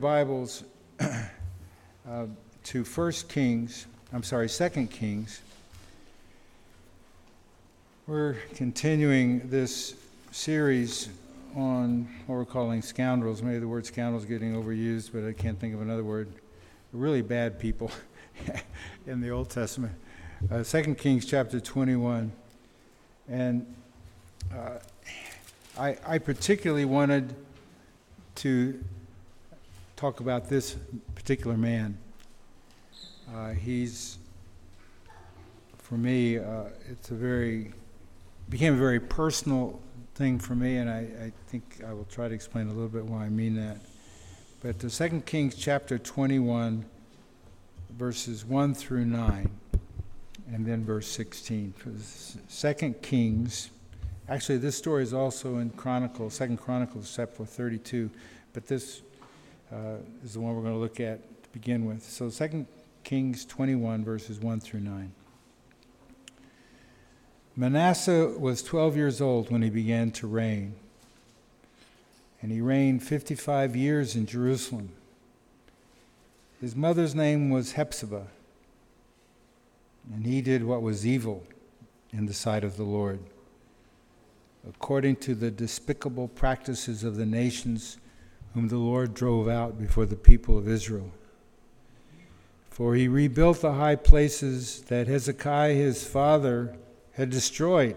Bibles to 2 Kings. We're continuing this series on what we're calling scoundrels. Maybe the word scoundrels is getting overused, but I can't think of another word. Really bad people in the Old Testament. 2 Kings chapter 21. And I particularly wanted to talk about this particular man. He's, for me, became a very personal thing for me, and I think I will try to explain a little bit why I mean that. But the 2 Kings chapter 21, verses 1 through 9, and then verse 16. 2 Kings, actually this story is also in Chronicles, 2 Chronicles chapter 32, but this is the one we're going to look at to begin with. So 2 Kings 21, verses 1 through 9. Manasseh was 12 years old when he began to reign, and he reigned 55 years in Jerusalem. His mother's name was Hephzibah, and he did what was evil in the sight of the Lord, according to the despicable practices of the nations whom the Lord drove out before the people of Israel. For he rebuilt the high places that Hezekiah his father had destroyed,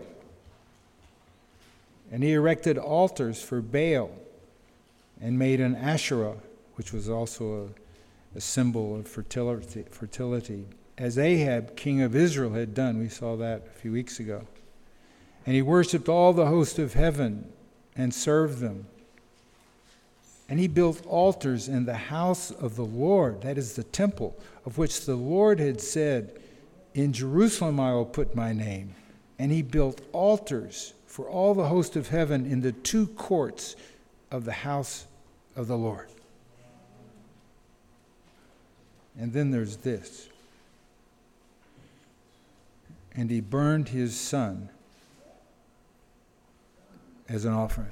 and he erected altars for Baal and made an Asherah, which was also a symbol of fertility, as Ahab, king of Israel, had done. We saw that a few weeks ago. And he worshipped all the host of heaven and served them. And he built altars in the house of the Lord, that is the temple, of which the Lord had said, "In Jerusalem I will put my name." And he built altars for all the host of heaven in the two courts of the house of the Lord. And then there's this. And he burned his son as an offering.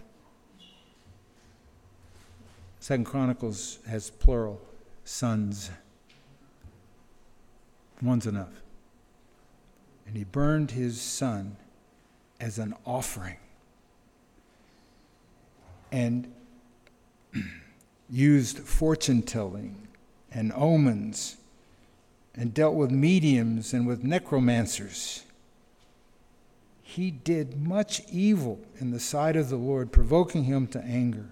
2 Chronicles has plural, sons. One's enough. And he burned his son as an offering, and used fortune-telling and omens, and dealt with mediums and with necromancers. He did much evil in the sight of the Lord, provoking him to anger.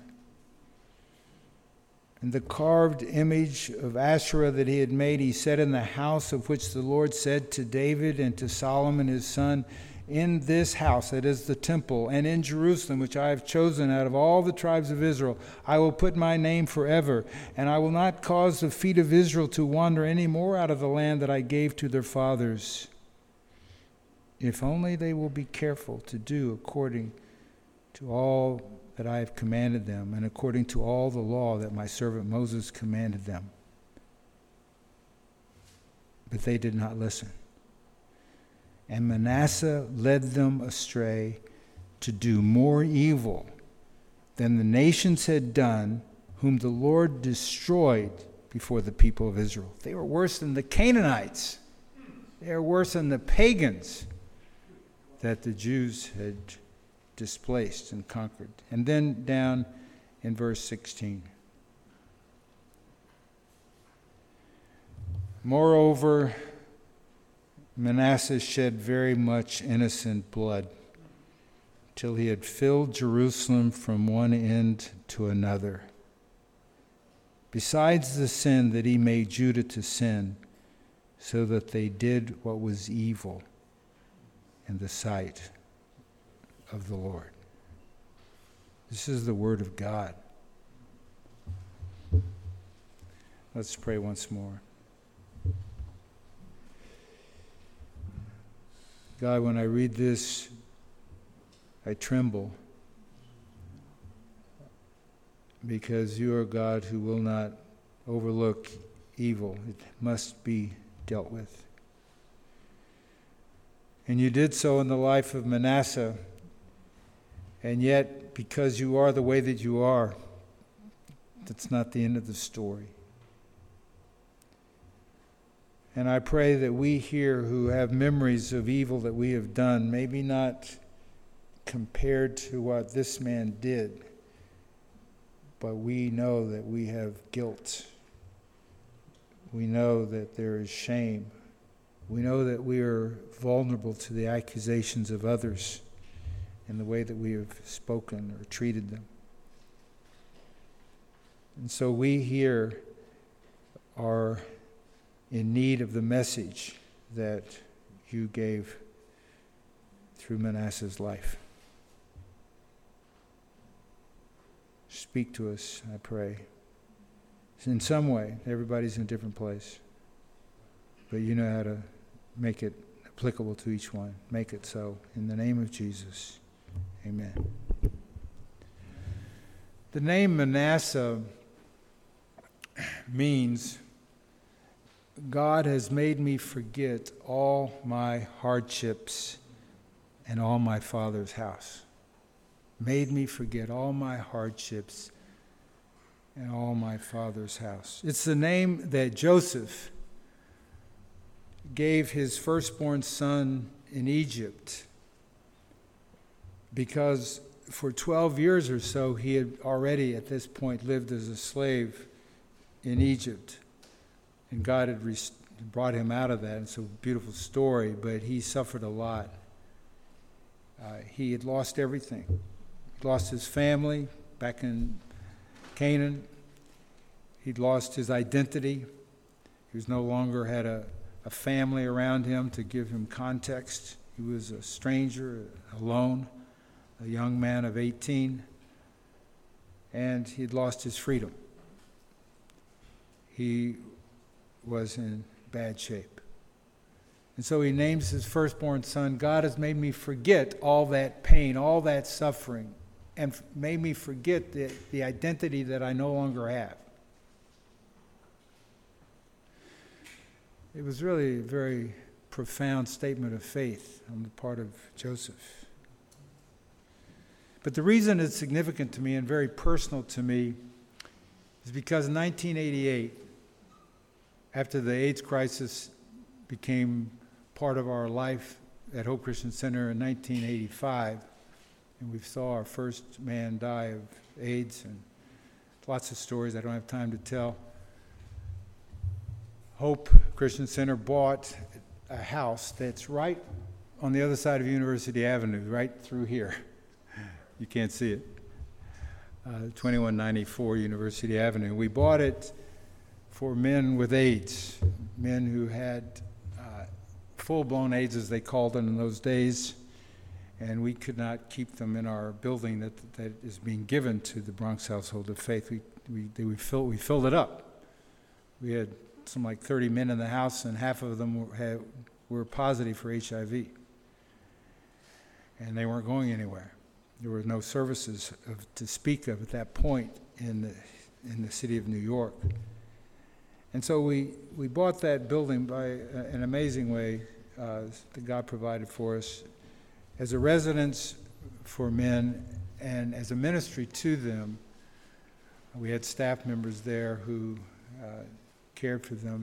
And the carved image of Asherah that he had made, he set in the house of which the Lord said to David and to Solomon his son, "In this house, that is the temple, and in Jerusalem, which I have chosen out of all the tribes of Israel, I will put my name forever, and I will not cause the feet of Israel to wander any more out of the land that I gave to their fathers, if only they will be careful to do according to all that I have commanded them, and according to all the law that my servant Moses commanded them." But they did not listen. And Manasseh led them astray to do more evil than the nations had done, whom the Lord destroyed before the people of Israel. They were worse than the Canaanites. They were worse than the pagans that the Jews had displaced and conquered. And then down in verse 16. Moreover, Manasseh shed very much innocent blood, till he had filled Jerusalem from one end to another. Besides the sin that he made Judah to sin, so that they did what was evil in the sight of the Lord. This is the word of God. Let's pray once more. God, when I read this, I tremble, because you are God who will not overlook evil. It must be dealt with. And you did so in the life of Manasseh. And yet, because you are the way that you are, That's not the end of the story. And I pray that we here who have memories of evil that we have done, maybe not compared to what this man did, but we know that we have guilt. We know that there is shame. We know that we are vulnerable to the accusations of others in the way that we have spoken or treated them. And so we here are in need of the message that you gave through Manasseh's life. Speak to us, I pray. In some way, everybody's in a different place, but you know how to make it applicable to each one. Make it so. In the name of Jesus, amen. The name Manasseh means God has made me forget all my hardships and all my father's house. Made me forget all my hardships and all my father's house. It's the name that Joseph gave his firstborn son in Egypt because for 12 years or so he had already at this point lived as a slave in Egypt. And God had brought him out of that. It's a beautiful story, but he suffered a lot. He had lost everything. He lost his family back in Canaan. He'd lost his identity. He was no longer had a family around him to give him context. He was a stranger, alone, a young man of 18, and he'd lost his freedom. He was in bad shape. And so he names his firstborn son, God has made me forget all that pain, all that suffering, and made me forget the identity that I no longer have. It was really a very profound statement of faith on the part of Joseph. But the reason it's significant to me and very personal to me is because in 1988, after the AIDS crisis became part of our life at Hope Christian Center in 1985, and we saw our first man die of AIDS, and lots of stories I don't have time to tell. Hope Christian Center bought a house that's right on the other side of University Avenue, right through here. You can't see it. 2194 University Avenue. We bought it for men with AIDS, men who had full-blown AIDS, as they called it in those days, and we could not keep them in our building that is being given to the Bronx Household of Faith. We filled it up. We had something like 30 men in the house, and half of them were positive for HIV, and they weren't going anywhere. There were no services to speak of at that point in the city of New York. And so we bought that building by an amazing way that God provided for us as a residence for men and as a ministry to them. We had staff members there who cared for them.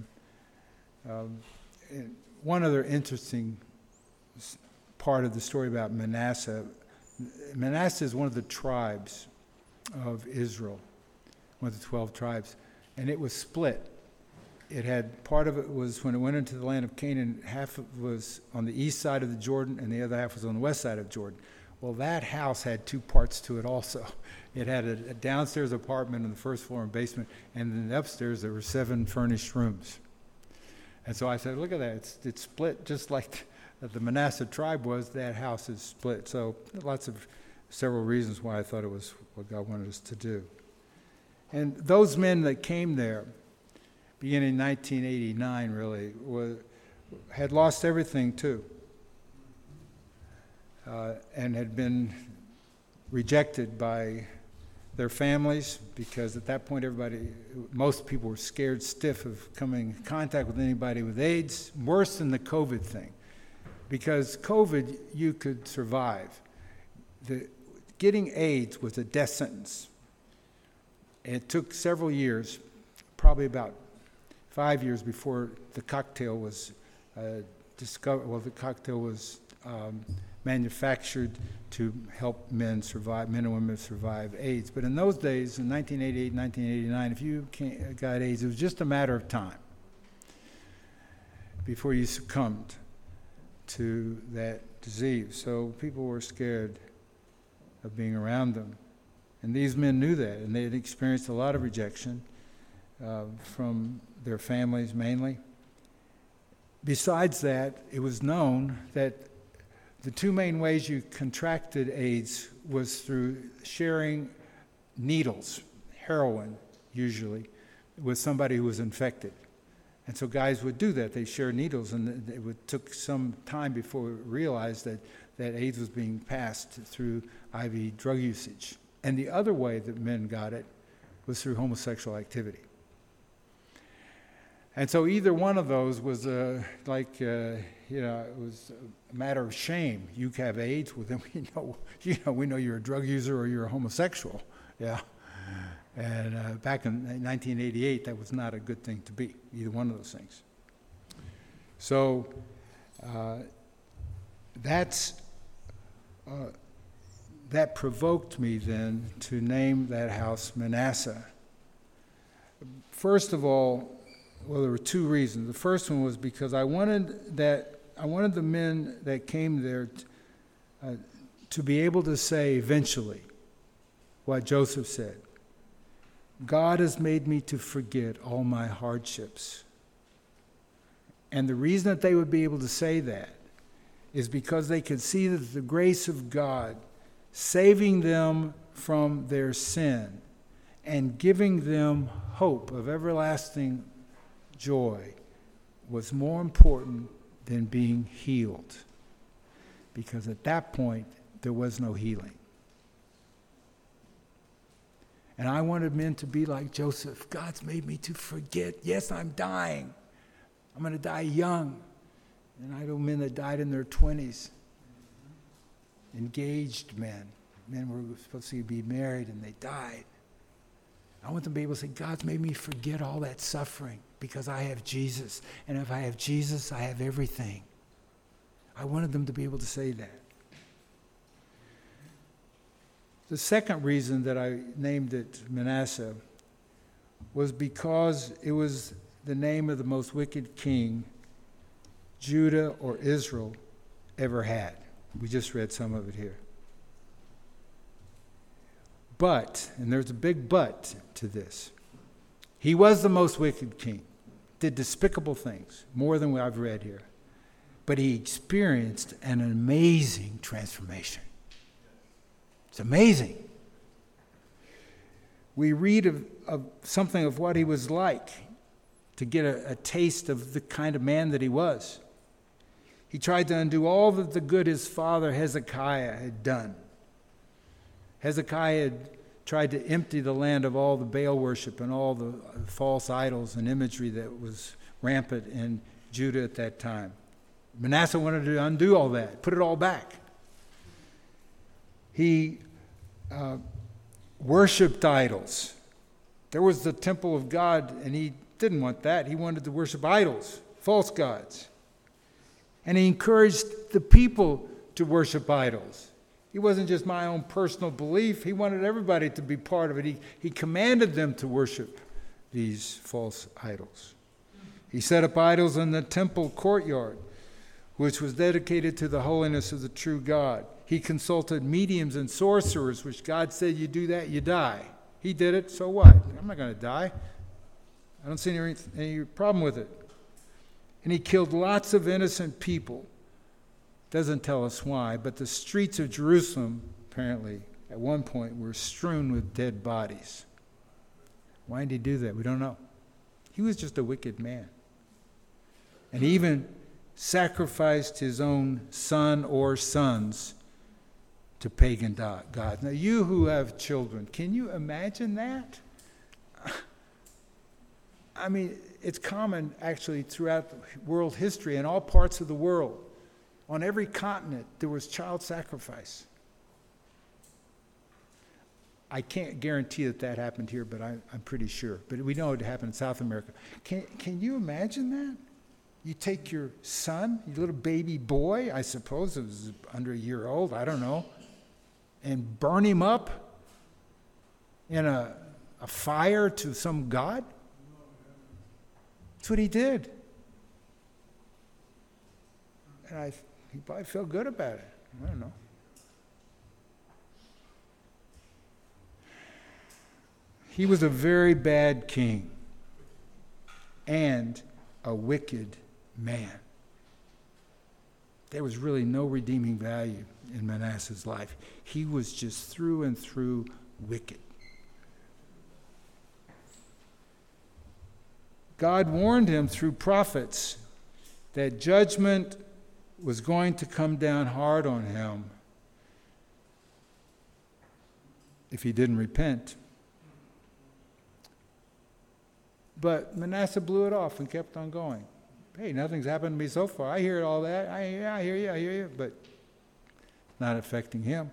One other interesting part of the story about Manasseh. Manasseh is one of the tribes of Israel, one of the 12 tribes, and it was split. It had, part of it was when it went into the land of Canaan, half was on the east side of the Jordan and the other half was on the west side of Jordan. Well, that house had two parts to it also. It had a downstairs apartment on the first floor and basement, and then upstairs there were 7 furnished rooms. And so I said, look at that, it's split just like the Manasseh tribe was. That house is split. So several reasons why I thought it was what God wanted us to do. And those men that came there, beginning in 1989 really, had lost everything too, and had been rejected by their families because at that point most people were scared stiff of coming in contact with anybody with AIDS, worse than the COVID thing. Because COVID, you could survive. Getting AIDS was a death sentence. It took several years, probably about 5 years before the cocktail was discovered. Well, the cocktail was manufactured to help men and women survive AIDS. But in those days, in 1988, 1989, if you got AIDS, it was just a matter of time before you succumbed to that disease. So people were scared of being around them. And these men knew that, and they had experienced a lot of rejection from their families mainly. Besides that, it was known that the two main ways you contracted AIDS was through sharing needles, heroin usually, with somebody who was infected. And so guys would do that. They share needles, and it took some time before we realized that AIDS was being passed through IV drug usage. And the other way that men got it was through homosexual activity. And so either one of those was it was a matter of shame. You have AIDS, well then we know you're a drug user or you're a homosexual. Yeah. And back in 1988, that was not a good thing to be, either one of those things. So that provoked me then to name that house Manasseh. First of all, well, there were two reasons. The first one was because I wanted the men that came there to be able to say eventually what Joseph said. God has made me to forget all my hardships. And the reason that they would be able to say that is because they could see that the grace of God saving them from their sin and giving them hope of everlasting joy was more important than being healed. Because at that point, there was no healing. And I wanted men to be like Joseph. God's made me to forget. Yes, I'm dying. I'm going to die young. And I know men that died in their 20s. Engaged men. Men were supposed to be married and they died. I want them to be able to say, God's made me forget all that suffering because I have Jesus. And if I have Jesus, I have everything. I wanted them to be able to say that. The second reason that I named it Manasseh was because it was the name of the most wicked king Judah or Israel ever had. We just read some of it here. But, and there's a big but to this, he was the most wicked king, did despicable things, more than what I've read here. But he experienced an amazing transformation. It's amazing. We read of something of what he was like to get a taste of the kind of man that he was. He tried to undo all of the good his father Hezekiah had done. Hezekiah had tried to empty the land of all the Baal worship and all the false idols and imagery that was rampant in Judah at that time. Manasseh wanted to undo all that, put it all back. He worshipped idols. There was the temple of God, and he didn't want that. He wanted to worship idols, false gods. And he encouraged the people to worship idols. It wasn't just my own personal belief. He wanted everybody to be part of it. He commanded them to worship these false idols. He set up idols in the temple courtyard, which was dedicated to the holiness of the true God. He consulted mediums and sorcerers, which God said, you do that, you die. He did it, so what? I'm not going to die. I don't see any problem with it. And he killed lots of innocent people. Doesn't tell us why, but the streets of Jerusalem, apparently, at one point, were strewn with dead bodies. Why did he do that? We don't know. He was just a wicked man. And he even sacrificed his own son or sons to pagan gods. Now, you who have children, can you imagine that? I mean, it's common, actually, throughout world history, in all parts of the world. On every continent, there was child sacrifice. I can't guarantee that happened here, but I'm pretty sure. But we know it happened in South America. Can you imagine that? You take your son, your little baby boy, I suppose it was under a year old, I don't know, and burn him up in a fire to some god? That's what he did. And he probably felt good about it. I don't know. He was a very bad king and a wicked man. There was really no redeeming value in Manasseh's life. He was just through and through wicked. God warned him through prophets that judgment was going to come down hard on him if he didn't repent. But Manasseh blew it off and kept on going. Hey, nothing's happened to me so far. I hear all that. I hear you. But not affecting him.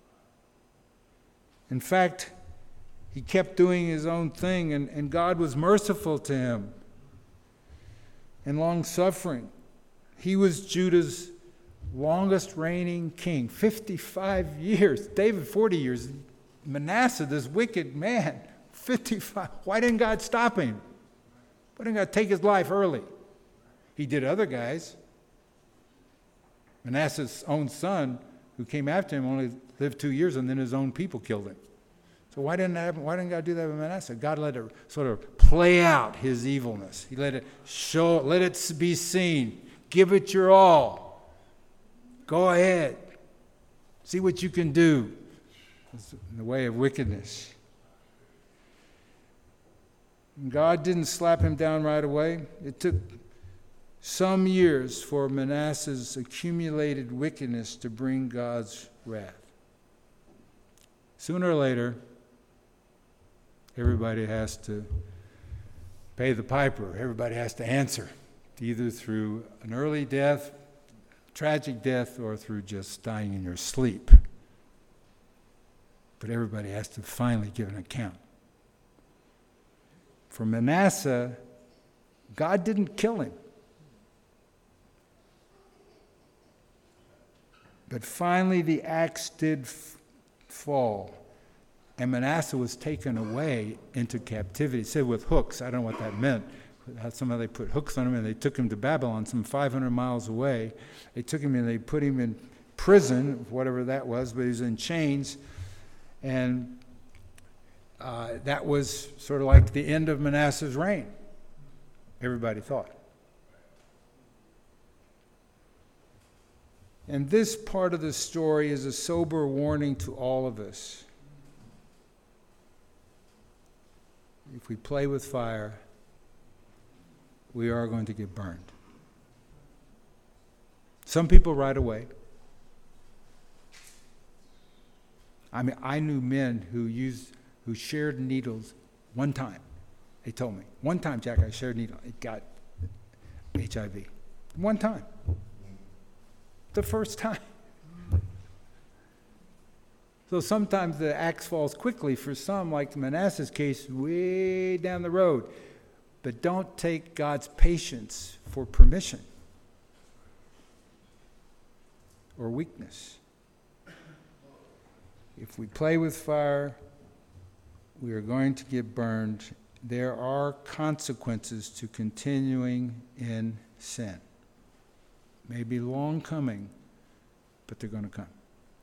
In fact, he kept doing his own thing, and God was merciful to him and long-suffering. He was Judah's longest reigning king, 55 years. David, 40 years. Manasseh, this wicked man, 55. Why didn't God stop him? Why didn't God take his life early? He did other guys. Manasseh's own son, who came after him, only lived 2 years, and then his own people killed him. So why didn't God do that with Manasseh? God let it sort of play out his evilness. He let it show, let it be seen. Give it your all. Go ahead. See what you can do. It's in the way of wickedness. And God didn't slap him down right away. It took some years for Manasseh's accumulated wickedness to bring God's wrath. Sooner or later, everybody has to pay the piper. Everybody has to answer, either through an early death, tragic death, or through just dying in your sleep. But everybody has to finally give an account. For Manasseh, God didn't kill him. But finally the axe did fall, and Manasseh was taken away into captivity. It said with hooks. I don't know what that meant. Somehow they put hooks on him, and they took him to Babylon, some 500 miles away. They took him and they put him in prison, whatever that was, but he was in chains. And that was sort of like the end of Manasseh's reign, everybody thought. And this part of the story is a sober warning to all of us. If we play with fire, we are going to get burned. Some people right away. I mean, I knew men who shared needles one time. They told me, one time, Jack, I shared a needle. It got HIV. One time. The first time. So sometimes the axe falls quickly for some, like Manasseh's case, way down the road. But don't take God's patience for permission or weakness. If we play with fire, we are going to get burned. There are consequences to continuing in sin. Maybe long coming, but they're going to come.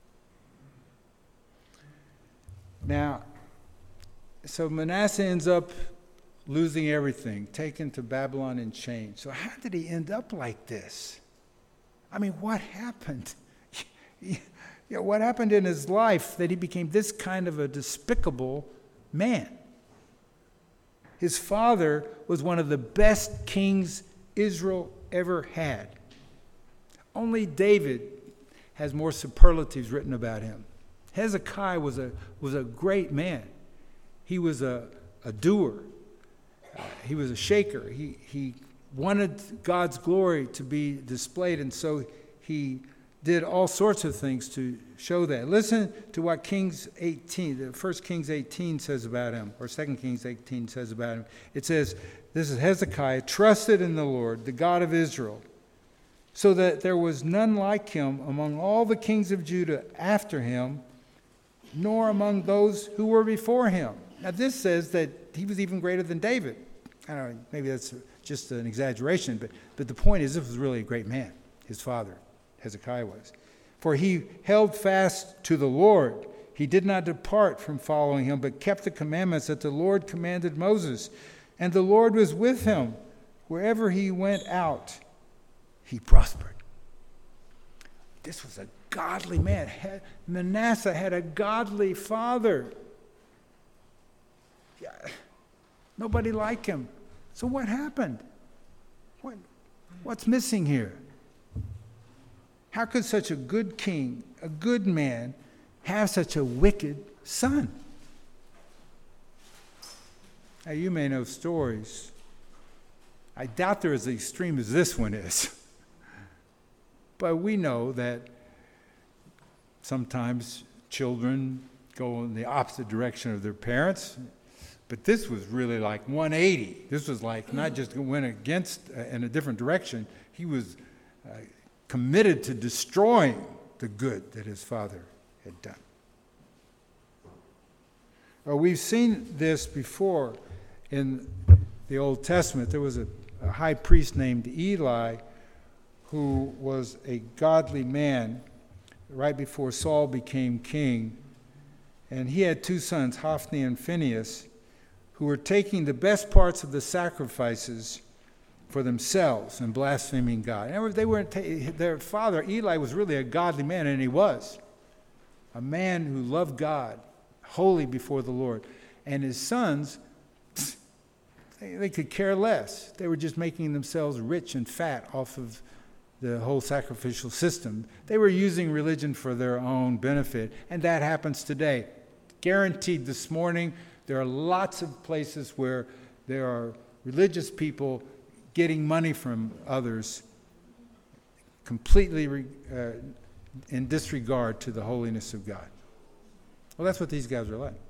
Now, so Manasseh ends up losing everything, taken to Babylon in chains. So how did he end up like this? I mean, what happened? What happened in his life that he became this kind of a despicable man? His father was one of the best kings Israel ever had. Only David has more superlatives written about him. Hezekiah was a great man. He was a doer. He was a shaker. He wanted God's glory to be displayed, and so he did all sorts of things to show that. Listen to what Kings 18, the 1 Kings 18 says about him, or 2 Kings 18 says about him. It says, this is Hezekiah, trusted in the Lord, the God of Israel, so that there was none like him among all the kings of Judah after him, nor among those who were before him. Now this says that he was even greater than David. I don't know, maybe that's just an exaggeration, but the point is this was really a great man, his father, Hezekiah was. For he held fast to the Lord. He did not depart from following him, but kept the commandments that the Lord commanded Moses. And the Lord was with him. Wherever he went out, he prospered. This was a godly man. Manasseh had a godly father. Yeah, nobody like him. So what happened? What's missing here? How could such a good king, a good man, have such a wicked son? Now, you may know stories. I doubt they're as extreme as this one is. But we know that sometimes children go in the opposite direction of their parents. But this was really like 180. This was like not just went against in a different direction. He was committed to destroying the good that his father had done. Well, we've seen this before in the Old Testament. There was a high priest named Eli who was a godly man right before Saul became king. And he had two sons, Hophni and Phinehas, who were taking the best parts of the sacrifices for themselves and blaspheming God. Their father, Eli, was really a godly man, and he was. A man who loved God, holy before the Lord. And his sons, they could care less. They were just making themselves rich and fat off of the whole sacrificial system. They were using religion for their own benefit, and that happens today. Guaranteed this morning, there are lots of places where there are religious people getting money from others completely in disregard to the holiness of God. Well, that's what these guys are like.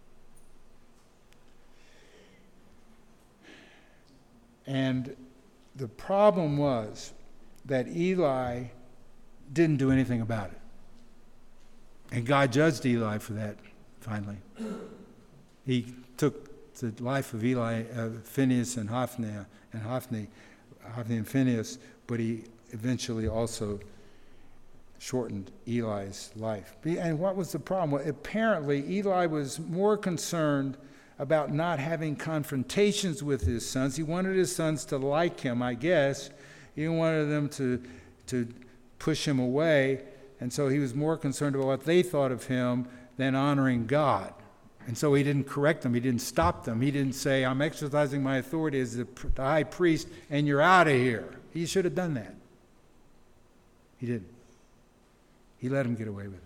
And the problem was that Eli didn't do anything about it. And God judged Eli for that, finally. He took the life of Eli, Phinehas and Hophni and Phinehas, but he eventually also shortened Eli's life. And what was the problem? Well, apparently, Eli was more concerned about not having confrontations with his sons. He wanted his sons to like him, I guess. He wanted them to push him away. And so he was more concerned about what they thought of him than honoring God. And so he didn't correct them. He didn't stop them. He didn't say, I'm exercising my authority as the high priest, and you're out of here. He should have done that. He didn't. He let him get away with it.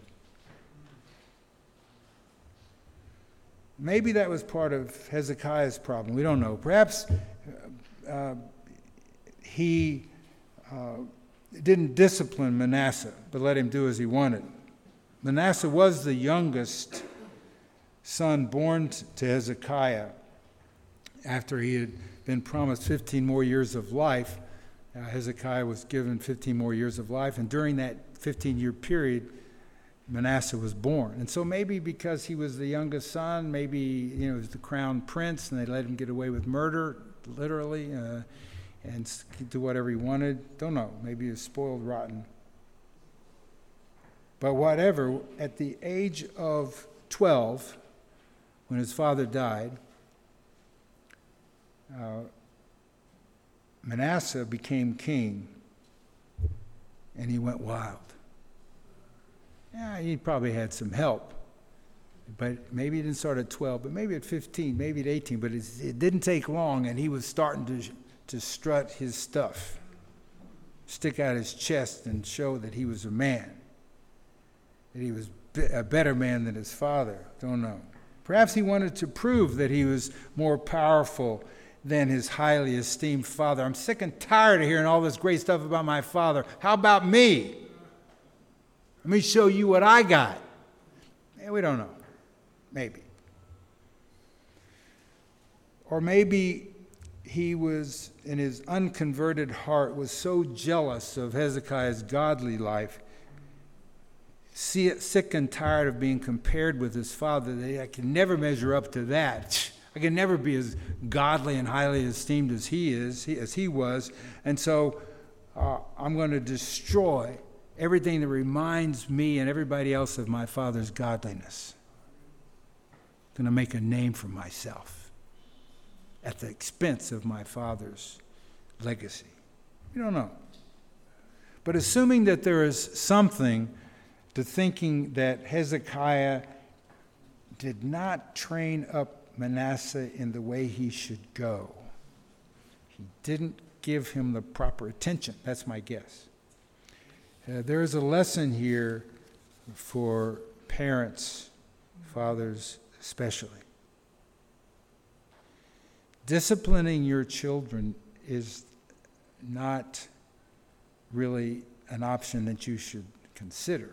Maybe that was part of Hezekiah's problem. We don't know. Perhaps he didn't discipline Manasseh, but let him do as he wanted. Manasseh was the youngest son born to Hezekiah after he had been promised 15 more years of life. Hezekiah was given 15 more years of life, and during that 15-year period, Manasseh was born. And so maybe because he was the youngest son, maybe he was the crown prince, and they let him get away with murder, literally, and do whatever he wanted. Don't know. Maybe he was spoiled rotten. But whatever, at the age of 12, when his father died, Manasseh became king, and he went wild. Yeah, he probably had some help, but maybe he didn't start at 12, but maybe at 15, maybe at 18, but it didn't take long, and he was starting to strut his stuff, stick out his chest and show that he was a man, that he was a better man than his father. Don't know. Perhaps he wanted to prove that he was more powerful than his highly esteemed father. I'm sick and tired of hearing all this great stuff about my father. How about me? Let me show you what I got. And we don't know. Maybe. Or maybe he was, in his unconverted heart, was so jealous of Hezekiah's godly life, sick and tired of being compared with his father, that I can never measure up to that. I can never be as godly and highly esteemed as he was. And so I'm going to destroy everything that reminds me and everybody else of my father's godliness. I'm going to make a name for myself at the expense of my father's legacy. We don't know. But assuming that there is something to thinking that Hezekiah did not train up Manasseh in the way he should go. He didn't give him the proper attention. That's my guess. There is a lesson here for parents, fathers especially. Disciplining your children is not really an option that you should consider.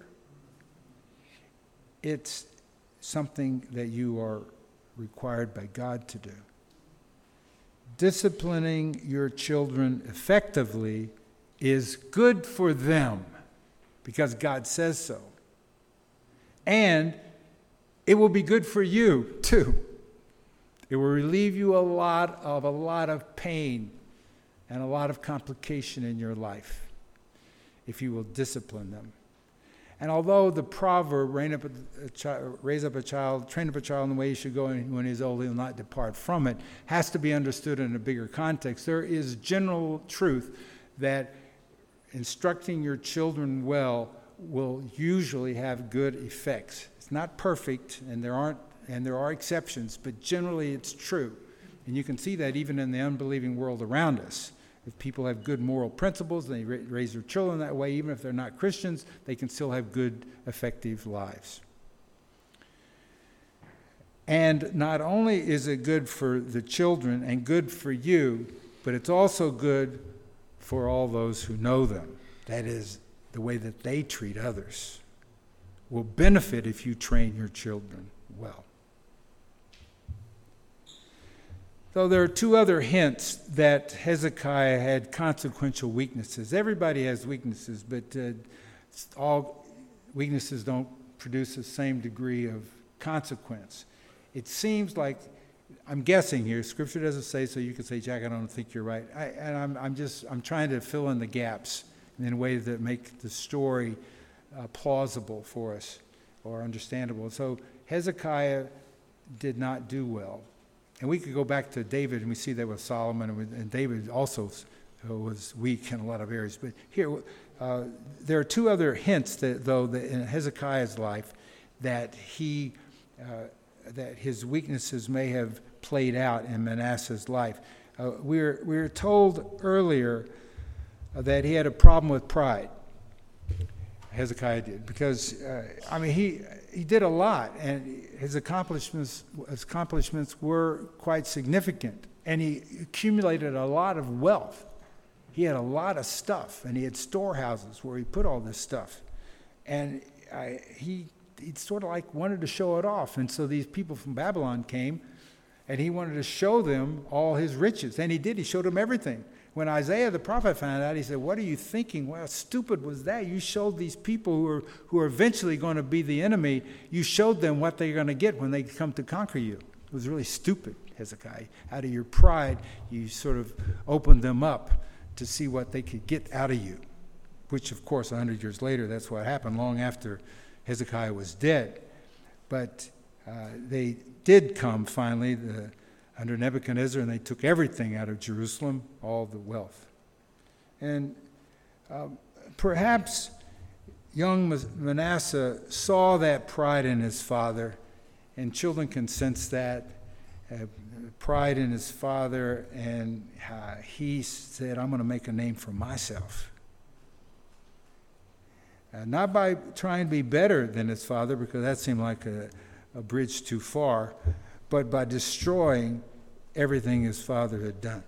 It's something that you are required by God to do. Disciplining your children effectively is good for them because God says so. And it will be good for you too. It will relieve you a lot of pain and a lot of complication in your life if you will discipline them. And although the proverb, train up a child in the way he should go, and when he's old, he will not depart from it, has to be understood in a bigger context. There is general truth that instructing your children well will usually have good effects. It's not perfect, and there are exceptions, but generally it's true. And you can see that even in the unbelieving world around us. If people have good moral principles, they raise their children that way, even if they're not Christians, they can still have good, effective lives. And not only is it good for the children and good for you, but it's also good for all those who know them. That is, the way that they treat others will benefit if you train your children well. So there are two other hints that Hezekiah had consequential weaknesses. Everybody has weaknesses, but all weaknesses don't produce the same degree of consequence. It seems like, I'm guessing here, Scripture doesn't say, so you can say, Jack, I don't think you're right. I'm trying to fill in the gaps in ways that make the story plausible for us or understandable. So Hezekiah did not do well. And we could go back to David, and we see that with Solomon, and David also was weak in a lot of areas. But here, there are two other hints, that in Hezekiah's life, that that his weaknesses may have played out in Manasseh's life. We were told earlier that he had a problem with pride. Hezekiah did, because he did a lot, and his accomplishments were quite significant, and he accumulated a lot of wealth. He had a lot of stuff, and he had storehouses where he put all this stuff, and he sort of like wanted to show it off. And so these people from Babylon came, and he wanted to show them all his riches, and he did. He showed them everything. When Isaiah the prophet found out, he said, "What are you thinking? Well, how stupid was that? You showed these people who are eventually going to be the enemy, you showed them what they're going to get when they come to conquer you." It was really stupid, Hezekiah. Out of your pride, you sort of opened them up to see what they could get out of you, which, of course, 100 years later, that's what happened, long after Hezekiah was dead. But they did come, finally, under Nebuchadnezzar, and they took everything out of Jerusalem, all the wealth. And perhaps young Manasseh saw that pride in his father, and children can sense that pride in his father, and he said, "I'm going to make a name for myself." Not by trying to be better than his father, because that seemed like a bridge too far, but by destroying everything his father had done.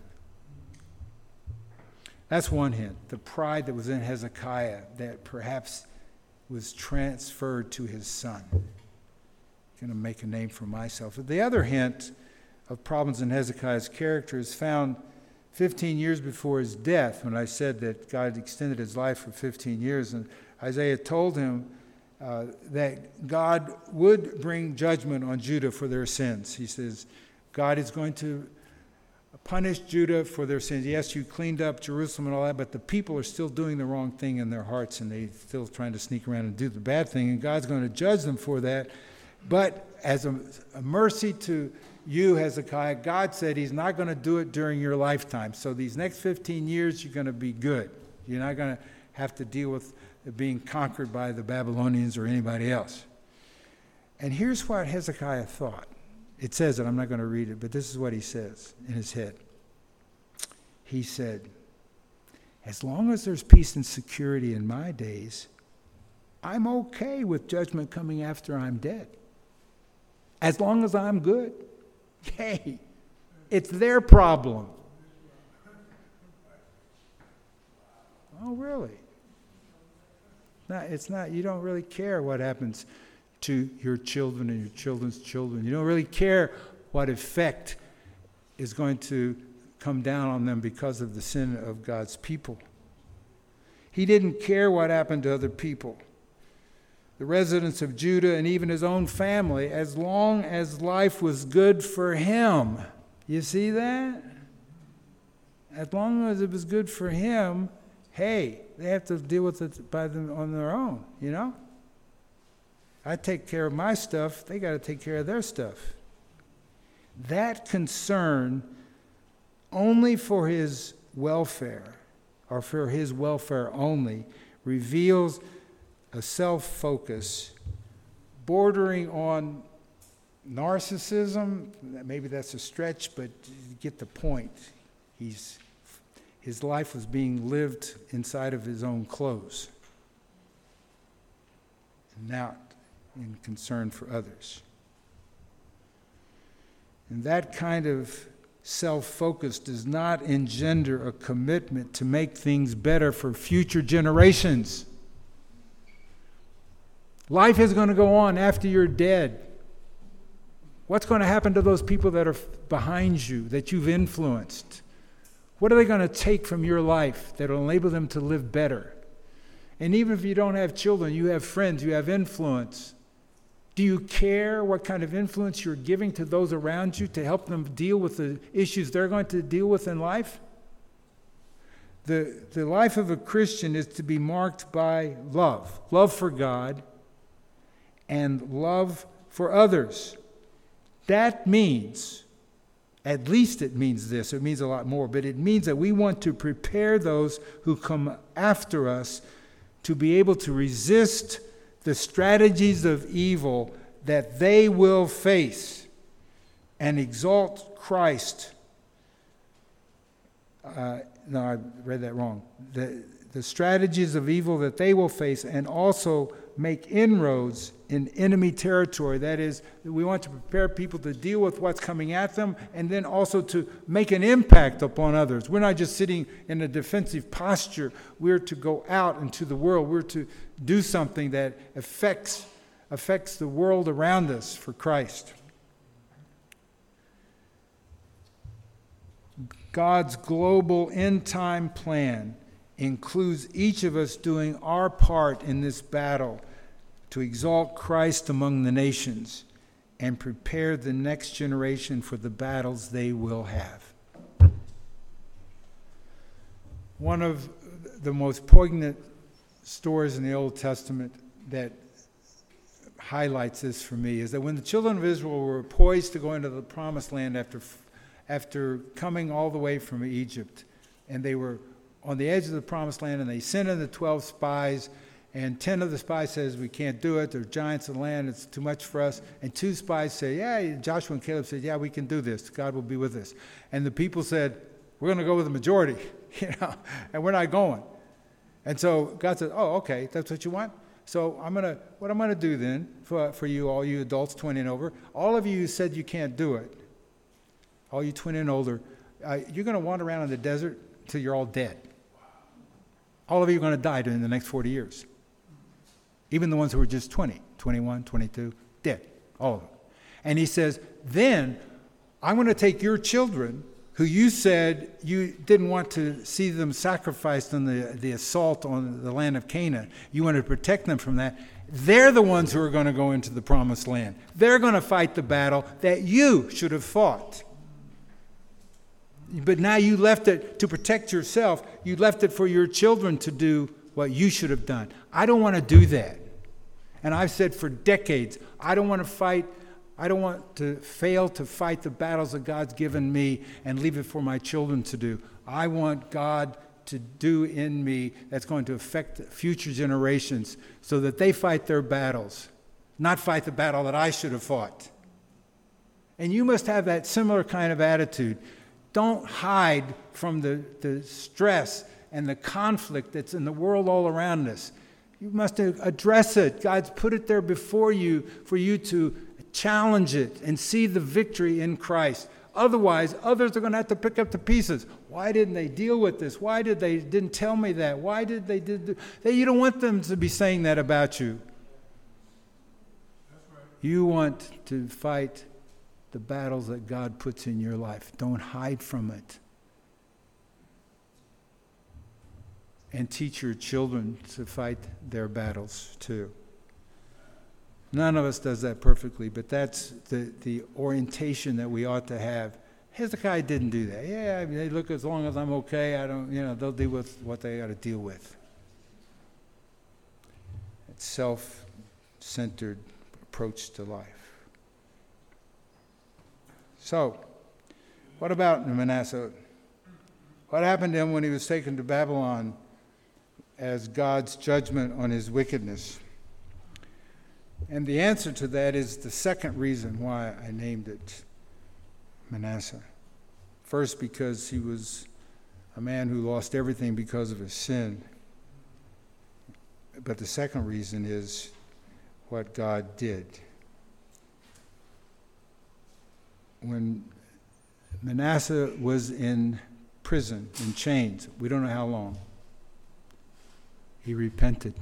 That's one hint, the pride that was in Hezekiah that perhaps was transferred to his son. I'm going to make a name for myself. The other hint of problems in Hezekiah's character is found 15 years before his death, when I said that God extended his life for 15 years. And Isaiah told him that God would bring judgment on Judah for their sins. He says, God is going to punish Judah for their sins. Yes, you cleaned up Jerusalem and all that, but the people are still doing the wrong thing in their hearts, and they're still trying to sneak around and do the bad thing, and God's going to judge them for that. But as a mercy to you, Hezekiah, God said he's not going to do it during your lifetime. So these next 15 years, you're going to be good. You're not going to have to deal with being conquered by the Babylonians or anybody else. And here's what Hezekiah thought. It says it, I'm not going to read it, but this is what he says in his head. He said, as long as there's peace and security in my days, I'm okay with judgment coming after I'm dead. As long as I'm good. Hey, it's their problem. Oh, really? It's not, you don't really care what happens to your children and your children's children. You don't really care what effect is going to come down on them because of the sin of God's people. He didn't care what happened to other people, the residents of Judah, and even his own family, as long as life was good for him. You see that? As long as it was good for him, hey, they have to deal with it by them on their own, you know? I take care of my stuff, they got to take care of their stuff. That concern only for his welfare, or for his welfare only, reveals a self-focus bordering on narcissism. Maybe that's a stretch, but you get the point. His life was being lived inside of his own clothes, not in concern for others. And that kind of self-focus does not engender a commitment to make things better for future generations. Life is going to go on after you're dead. What's going to happen to those people that are behind you, that you've influenced? What are they going to take from your life that will enable them to live better? And even if you don't have children, you have friends, you have influence. Do you care what kind of influence you're giving to those around you to help them deal with the issues they're going to deal with in life? The life of a Christian is to be marked by love. Love for God and love for others. That means, at least it means this, it means a lot more, but it means that we want to prepare those who come after us to be able to resist the strategies of evil that they will face and exalt Christ. No, I read that wrong. The strategies of evil that they will face, and also make inroads in enemy territory. That is, we want to prepare people to deal with what's coming at them, and then also to make an impact upon others. We're not just sitting in a defensive posture. We're to go out into the world. We're to do something that affects the world around us for Christ. God's global end-time plan includes each of us doing our part in this battle to exalt Christ among the nations and prepare the next generation for the battles they will have. One of the most poignant stories in the Old Testament that highlights this for me is that when the children of Israel were poised to go into the Promised Land after coming all the way from Egypt, and they were on the edge of the Promised Land, and they sent in the 12 spies, and 10 of the spies says, we can't do it, there's giants in the land, it's too much for us, and 2 spies say, yeah, Joshua and Caleb said, yeah, we can do this, God will be with us. And the people said, we're going to go with the majority, and we're not going. And so God said, oh, okay, that's what you want? So what I'm going to do then for you, all you adults 20 and over, all of you who said you can't do it, all you 20 and older, you're going to wander around in the desert till you're all dead. All of you are going to die during the next 40 years. Even the ones who were just 20, 21, 22, dead. All of them. And he says, then I'm going to take your children who you said you didn't want to see them sacrificed in the assault on the land of Canaan. You wanted to protect them from that. They're the ones who are going to go into the promised land. They're going to fight the battle that you should have fought. But now you left it to protect yourself. You left it for your children to do what you should have done. I don't want to do that. And I've said for decades, I don't want to fight. I don't want to fail to fight the battles that God's given me and leave it for my children to do. I want God to do in me that's going to affect future generations so that they fight their battles, not fight the battle that I should have fought. And you must have that similar kind of attitude. Don't hide from the stress and the conflict that's in the world all around us. You must address it. God's put it there before you for you to challenge it and see the victory in Christ. Otherwise, others are going to have to pick up the pieces. Why didn't they deal with this? Why didn't tell me that? Why did they did that? You don't want them to be saying that about you. That's right. You want to fight the battles that God puts in your life. Don't hide from it. And teach your children to fight their battles too. None of us does that perfectly, but that's the orientation that we ought to have. Hezekiah didn't do that. Yeah, I mean, they look, as long as I'm okay, they'll deal with what they got to deal with. It's self-centered approach to life. So, what about Manasseh? What happened to him when he was taken to Babylon as God's judgment on his wickedness? And the answer to that is the second reason why I named it Manasseh. First, because he was a man who lost everything because of his sin. But the second reason is what God did. When Manasseh was in prison, in chains, we don't know how long, he repented.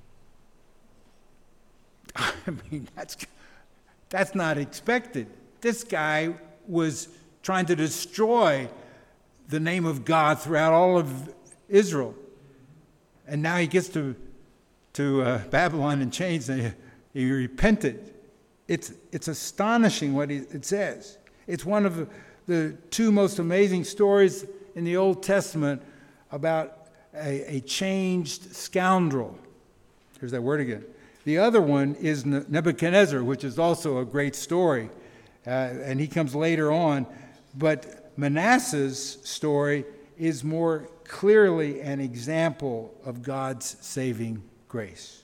I mean, that's not expected. This guy was trying to destroy the name of God throughout all of Israel. And now he gets to Babylon in chains and he repented. It's astonishing what it says. It's one of the two most amazing stories in the Old Testament about a changed scoundrel. Here's that word again. The other one is Nebuchadnezzar, which is also a great story, and he comes later on. But Manasseh's story is more clearly an example of God's saving grace.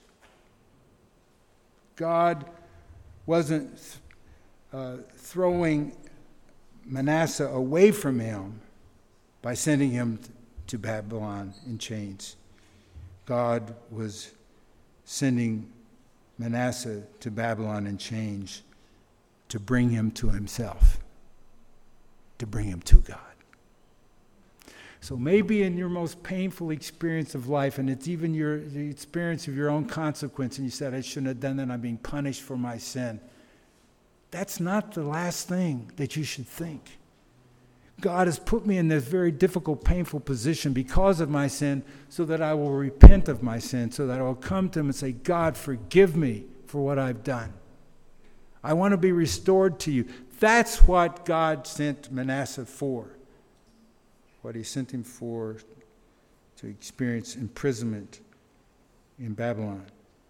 God wasn't throwing Manasseh away from him by sending him to Babylon in chains. God was sending Manasseh to Babylon in chains to bring him to himself, to bring him to God. So maybe in your most painful experience of life, and it's even the experience of your own consequence, and you said, I shouldn't have done that, I'm being punished for my sin. That's not the last thing that you should think. God has put me in this very difficult, painful position because of my sin so that I will repent of my sin, so that I will come to him and say, God, forgive me for what I've done. I want to be restored to you. That's what God sent Manasseh for. What he sent him for, to experience imprisonment in Babylon.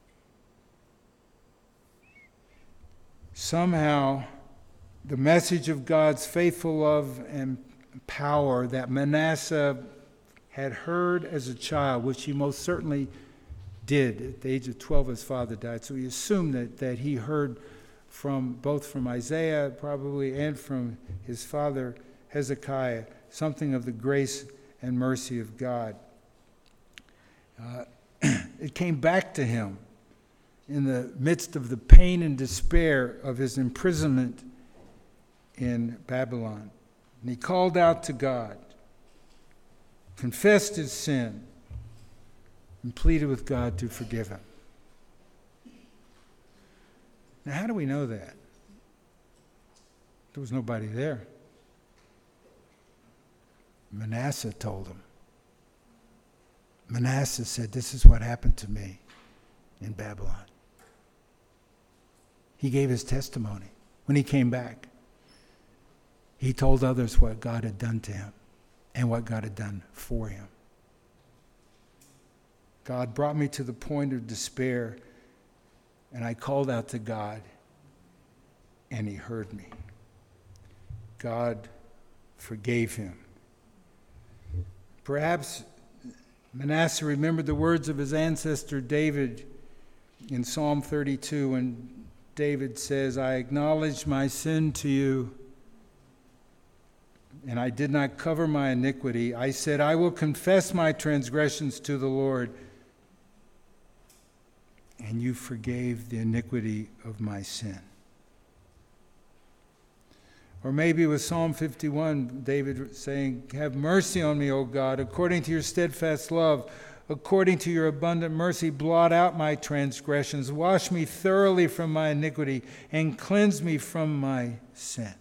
Somehow, the message of God's faithful love and power that Manasseh had heard as a child, which he most certainly did. At the age of 12, his father died. So we assume that he heard both from Isaiah probably and from his father Hezekiah something of the grace and mercy of God. It came back to him in the midst of the pain and despair of his imprisonment in Babylon. And he called out to God, confessed his sin, and pleaded with God to forgive him. Now, how do we know that? There was nobody there. Manasseh told him. Manasseh said, this is what happened to me in Babylon. He gave his testimony. When he came back, he told others what God had done to him and what God had done for him. God brought me to the point of despair, and I called out to God, and he heard me. God forgave him. Perhaps Manasseh remembered the words of his ancestor David in Psalm 32 when David says, I acknowledged my sin to you, and I did not cover my iniquity. I said, I will confess my transgressions to the Lord, and you forgave the iniquity of my sin. Or maybe with Psalm 51, David saying, have mercy on me, O God, according to your steadfast love, according to your abundant mercy, blot out my transgressions, wash me thoroughly from my iniquity, and cleanse me from my sin.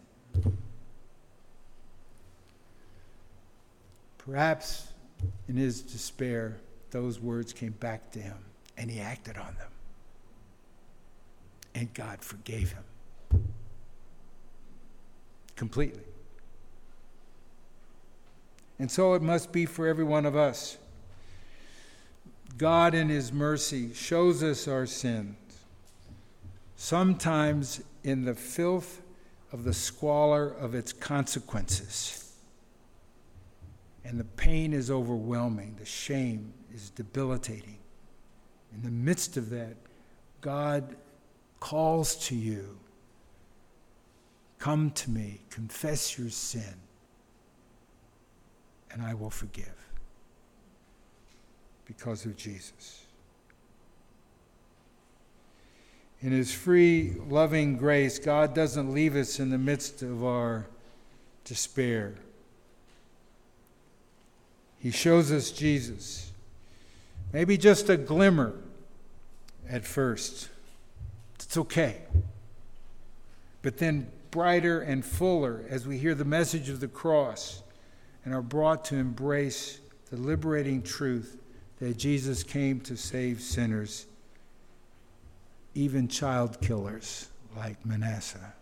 Perhaps in his despair, those words came back to him, and he acted on them. And God forgave him completely. And so it must be for every one of us. God in his mercy shows us our sins, sometimes in the filth of the squalor of its consequences. And the pain is overwhelming. The shame is debilitating. In the midst of that, God calls to you, come to me, confess your sin, and I will forgive because of Jesus. In his free, loving grace, God doesn't leave us in the midst of our despair. He shows us Jesus. Maybe just a glimmer at first. It's okay. But then brighter and fuller as we hear the message of the cross and are brought to embrace the liberating truth that Jesus came to save sinners, even child killers like Manasseh.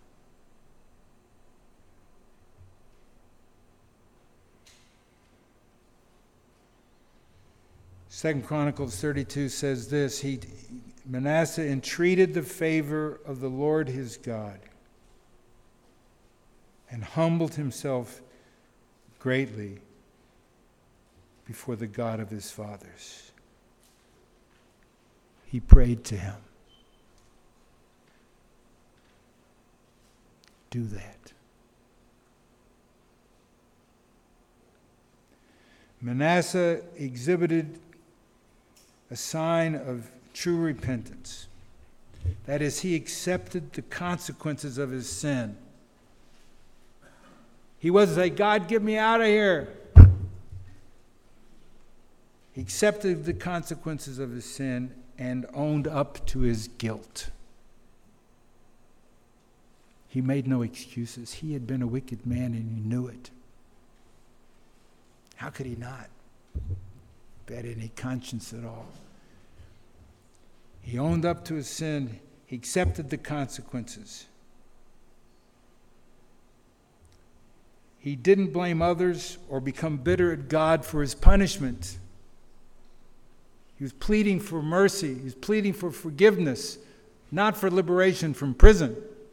Second Chronicles 32 says this, Manasseh entreated the favor of the Lord his God and humbled himself greatly before the God of his fathers. He prayed to him. Do that. Manasseh exhibited a sign of true repentance. That is, he accepted the consequences of his sin. He wasn't saying, God, get me out of here. He accepted the consequences of his sin and owned up to his guilt. He made no excuses. He had been a wicked man and he knew it. How could he not? If he had any conscience at all. He owned up to his sin. He accepted the consequences. He didn't blame others or become bitter at God for his punishment. He was pleading for mercy. He was pleading for forgiveness, not for liberation from prison.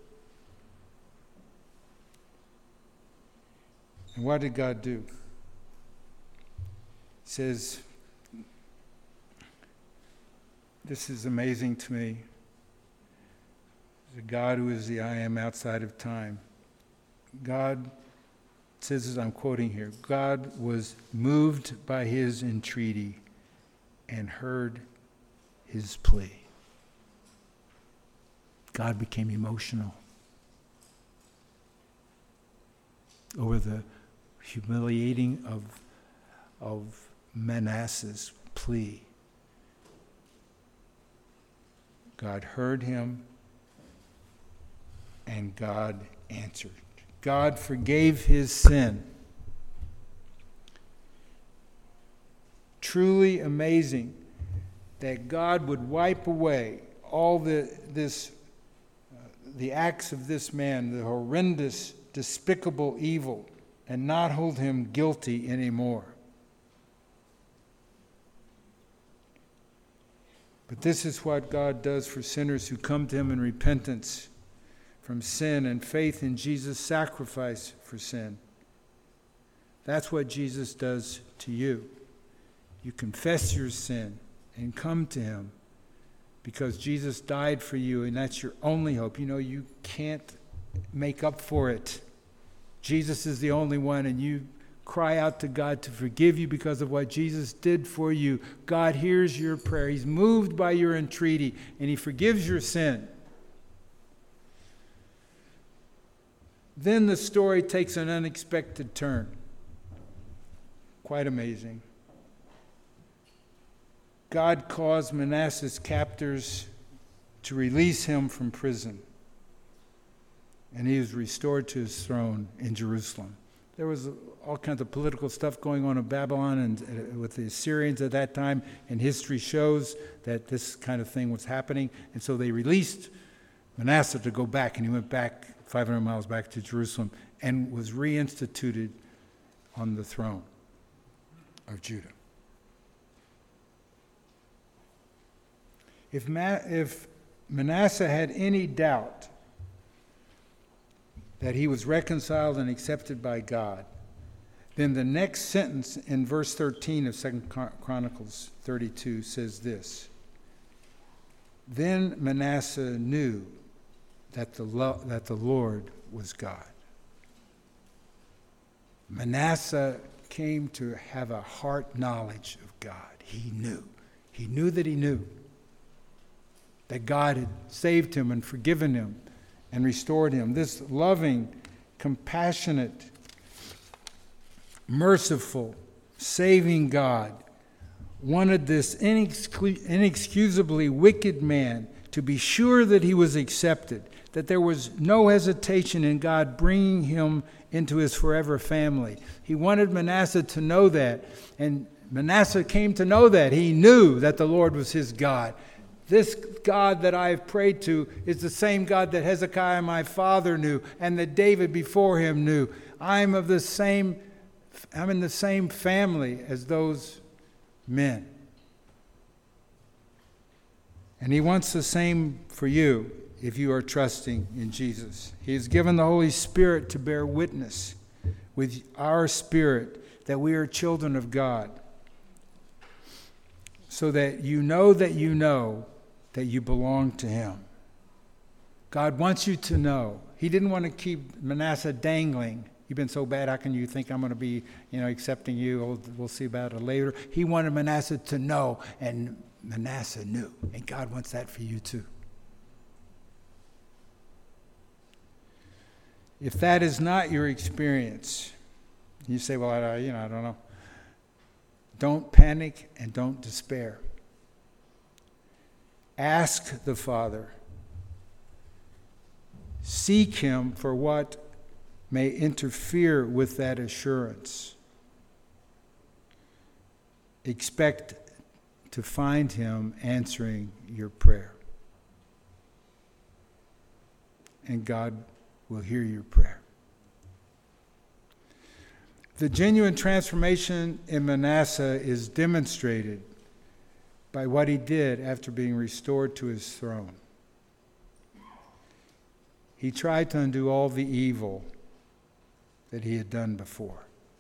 And what did God do? He says, this is amazing to me. The God who is the I am outside of time. God says, as I'm quoting here, God was moved by his entreaty and heard his plea. God became emotional over the humiliating of Manasseh's plea. God heard him and God answered. God forgave his sin. Truly amazing that God would wipe away all the acts of this man, the horrendous, despicable evil, and not hold him guilty anymore. But this is what God does for sinners who come to him in repentance from sin and faith in Jesus' sacrifice for sin. That's what Jesus does to you. You confess your sin and come to him because Jesus died for you, and that's your only hope. You know, you can't make up for it. Jesus is the only one, and you cry out to God to forgive you because of what Jesus did for you. God hears your prayer. He's moved by your entreaty, and he forgives your sin. Then the story takes an unexpected turn. Quite amazing. God caused Manasseh's captors to release him from prison, and he was restored to his throne in Jerusalem. There was all kinds of political stuff going on in Babylon and with the Assyrians at that time, and history shows that this kind of thing was happening. And so they released Manasseh to go back, and he went back 500 miles back to Jerusalem and was reinstituted on the throne of Judah. If Manasseh had any doubt that he was reconciled and accepted by God, then the next sentence in verse 13 of 2 Chronicles 32 says this: Then Manasseh knew that the Lord was God. Manasseh came to have a heart knowledge of God. He knew. He knew that he knew that God had saved him and forgiven him and restored him. This loving, compassionate, merciful, saving God wanted this inexcusably wicked man to be sure that he was accepted, that there was no hesitation in God bringing him into his forever family. He wanted Manasseh to know that, and Manasseh came to know that. He knew that the Lord was his God. This God that I have prayed to is the same God that Hezekiah my father knew and that David before him knew. I'm in the same family as those men. And he wants the same for you if you are trusting in Jesus. He has given the Holy Spirit to bear witness with our spirit that we are children of God, so that you know that you belong to him. God wants you to know. He didn't want to keep Manasseh dangling. You've been so bad, how can you think I'm going to be, accepting you? We'll see about it later. He wanted Manasseh to know, and Manasseh knew. And God wants that for you too. If that is not your experience, you say, well, I don't know. Don't panic and don't despair. Ask the Father. Seek him for what may interfere with that assurance. Expect to find him answering your prayer. And God will hear your prayer. The genuine transformation in Manasseh is demonstrated by what he did after being restored to his throne. He tried to undo all the evil that he had done before.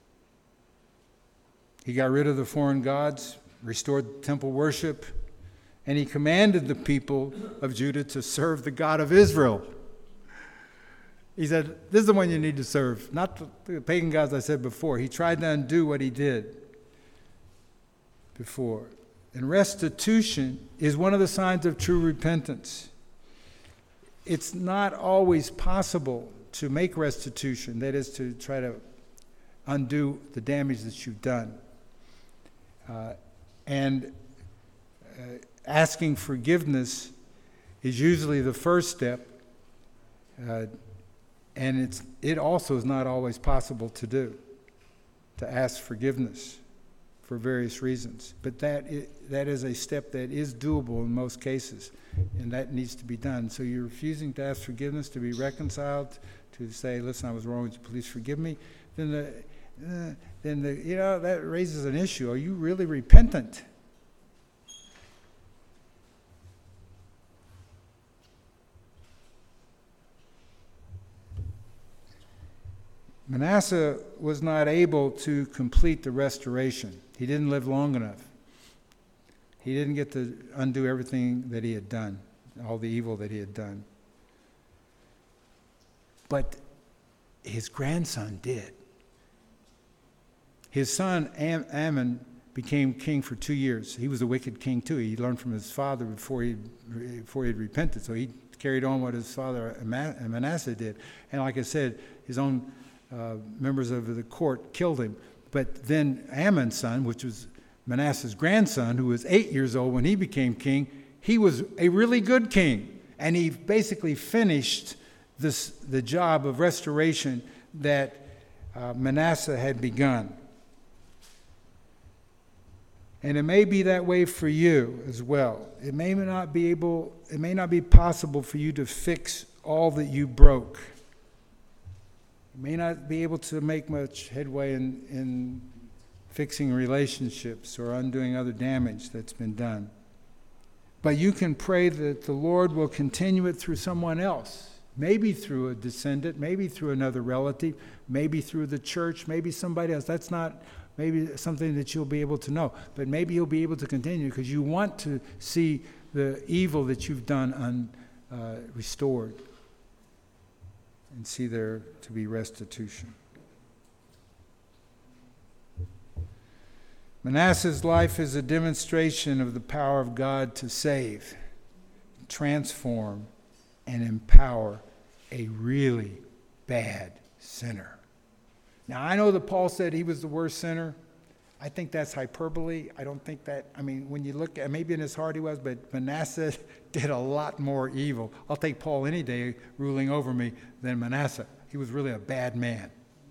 He got rid of the foreign gods, restored temple worship, and he commanded the people of Judah to serve the God of Israel. He said, this is the one you need to serve, not the pagan gods I said before. He tried to undo what he did before. And restitution is one of the signs of true repentance. It's not always possible to make restitution, that is, to try to undo the damage that you've done. Asking forgiveness is usually the first step, And it also is not always possible to do, to ask forgiveness for various reasons. But that is a step that is doable in most cases, and that needs to be done. So you're refusing to ask forgiveness, to be reconciled, to say, listen, I was wrong, would you please forgive me? Then that raises an issue. Are you really repentant? Manasseh was not able to complete the restoration. He didn't live long enough. He didn't get to undo everything that he had done, all the evil that he had done. But his grandson did. His son Amon became king for 2 years. He was a wicked king too. He learned from his father before he had repented. So he carried on what his father Manasseh did. And like I said, his own members of the court killed him. But then Amon's son, which was Manasseh's grandson, who was 8 years old when he became king, he was a really good king. And he basically finished the job of restoration that Manasseh had begun. And it may be that way for you as well. It may not be possible for you to fix all that you broke. You may not be able to make much headway in fixing relationships or undoing other damage that's been done. But you can pray that the Lord will continue it through someone else. Maybe through a descendant, maybe through another relative, maybe through the church, maybe somebody else. That's not maybe something that you'll be able to know. But maybe you'll be able to continue because you want to see the evil that you've done restored. And see there to be restitution. Manasseh's life is a demonstration of the power of God to save, transform, and empower a really bad sinner. Now, I know that Paul said he was the worst sinner. I think that's hyperbole. I don't think that, when you look at, maybe in his heart he was, but Manasseh did a lot more evil. I'll take Paul any day ruling over me than Manasseh. He was really a bad man.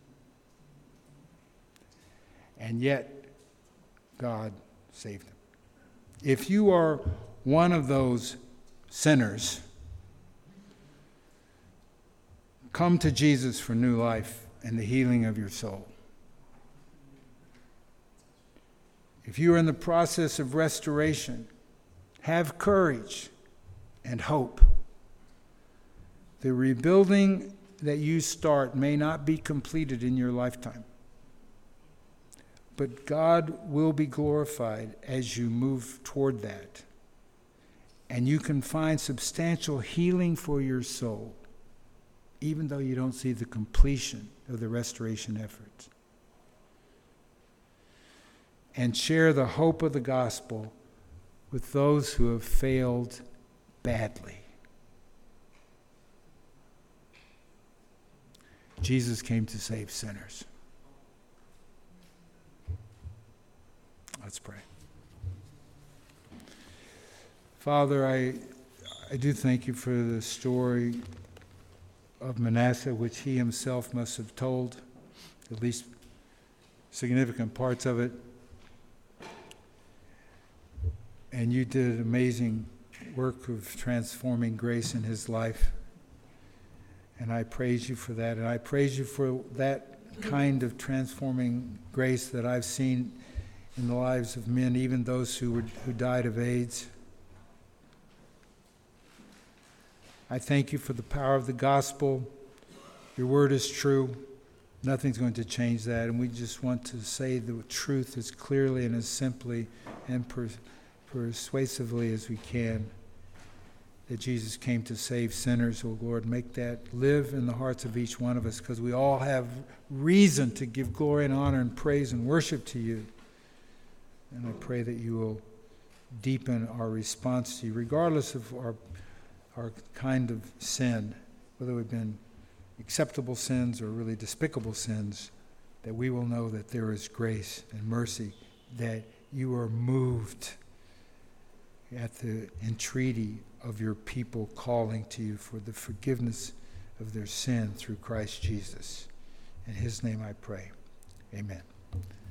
And yet, God saved him. If you are one of those sinners, come to Jesus for new life and the healing of your soul. If you are in the process of restoration, have courage and hope. The rebuilding that you start may not be completed in your lifetime, but God will be glorified as you move toward that. And you can find substantial healing for your soul, even though you don't see the completion of the restoration efforts. And share the hope of the gospel with those who have failed badly. Jesus came to save sinners. Let's pray. Father, I do thank you for the story of Manasseh, which he himself must have told, at least significant parts of it. And you did amazing work of transforming grace in his life. And I praise you for that. And I praise you for that kind of transforming grace that I've seen in the lives of men, even those who died of AIDS. I thank you for the power of the gospel. Your word is true. Nothing's going to change that. And we just want to say the truth as clearly and as simply and persuasively as we can, that Jesus came to save sinners. Oh Lord, make that live in the hearts of each one of us, because we all have reason to give glory and honor and praise and worship to you. And I pray that you will deepen our response to you, regardless of our kind of sin, whether we've been acceptable sins or really despicable sins, that we will know that there is grace and mercy, that you are moved at the entreaty of your people calling to you for the forgiveness of their sin through Christ Jesus. In his name I pray. Amen.